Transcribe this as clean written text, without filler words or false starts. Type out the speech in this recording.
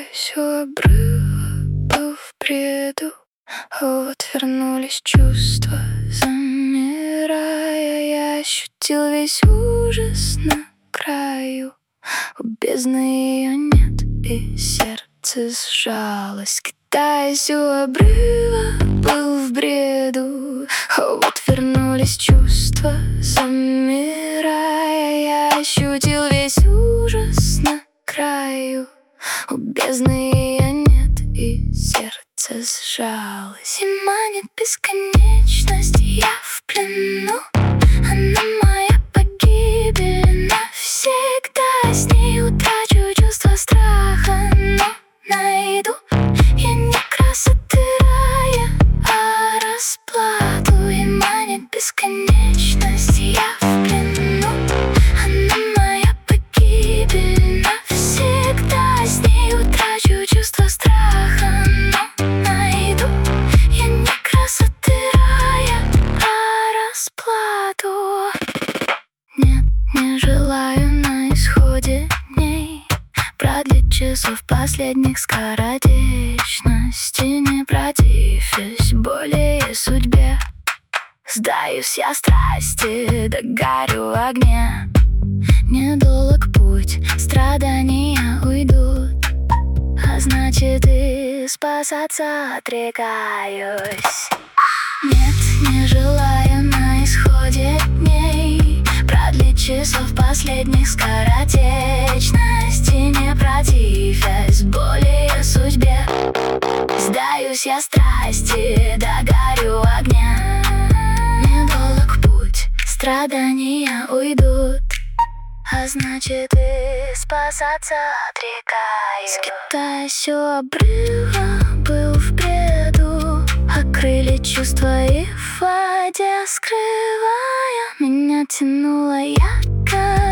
Скитаясь у обрыва, был в бреду, а вот вернулись чувства. Замирая, я ощутил весь ужас на краю. У бездны ее нет, и сердце сжалось. Скитаясь у обрыва, был в бреду, а вот вернулись чувства. Замирая, я ощутил весь ужас на краю. У бездны ее нет, и сердце сжалось. И манит бесконечность, я в плену. Она моя погибель навсегда. С ней утрачу чувство страха, но найду я не красоты рая, а расплату. И манит бесконечность, я в плену. Она моя погибель навсегда. С ней утрачу чувство страха, но найду я не красоты рая, а расплату. Нет, не желаю на исходе дней продлить часов последних скоротечности. Не противясь боли и судьбе, сдаюсь я страсти, догорю в огне. Недолг путь, страдания уйдут, а значит и спасаться отрекаюсь. Нет, не желаю на исходе дней продлить часов последних скоротечности. Не противясь боли и судьбе, сдаюсь я страсти, догорю в огне. Недолг путь, страдания уйдут, а значит и спасаться отрекаюсь. Скитаясь у обрыва, был в бреду, окрыли чувства и в воде скрывая. Меня тянуло ярко